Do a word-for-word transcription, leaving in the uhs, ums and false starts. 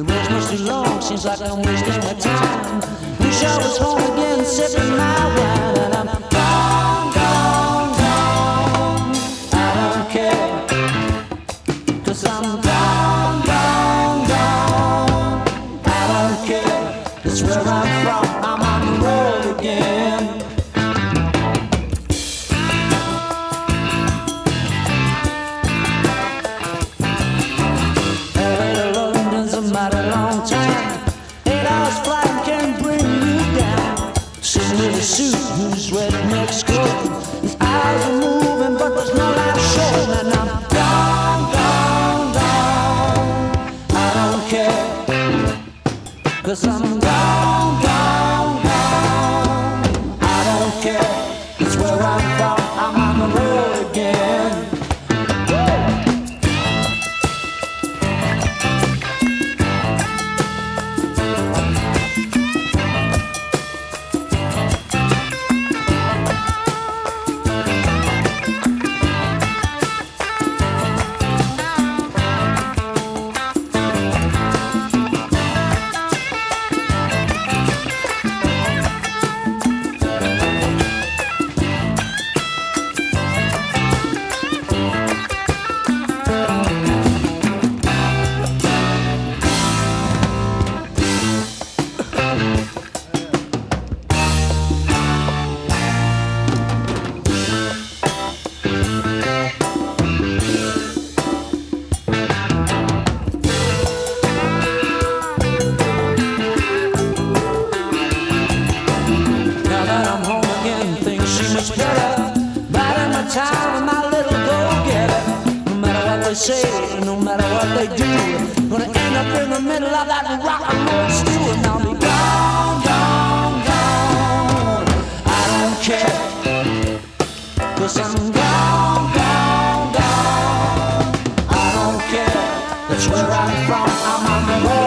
The road's much too long, seems like I'm wasting my time. Wish I was home again, sipping my wine. And I'm gone, gone, gone. I don't care, 'cause I'm gone, gone, gone. I don't care, that's where I'm from. I'm on the road again. Mighty long time. Eight hours flight can bring you down. Sitting with a suit who's sweating next coat. His eyes are moving, but there's no light showing. And I'm gone, gone, gone. I don't care, 'cause I'm gone, gone, gone. I don't care, it's where I'm from. I'm on the road again. Time with my little go-getter. No matter what they say, no matter what they do, gonna end up in the middle of that rock and roll stew. And I'll be gone, gone, gone. I don't care, 'cause I'm gone, gone, gone. I don't care, that's where I'm from. I'm on the road.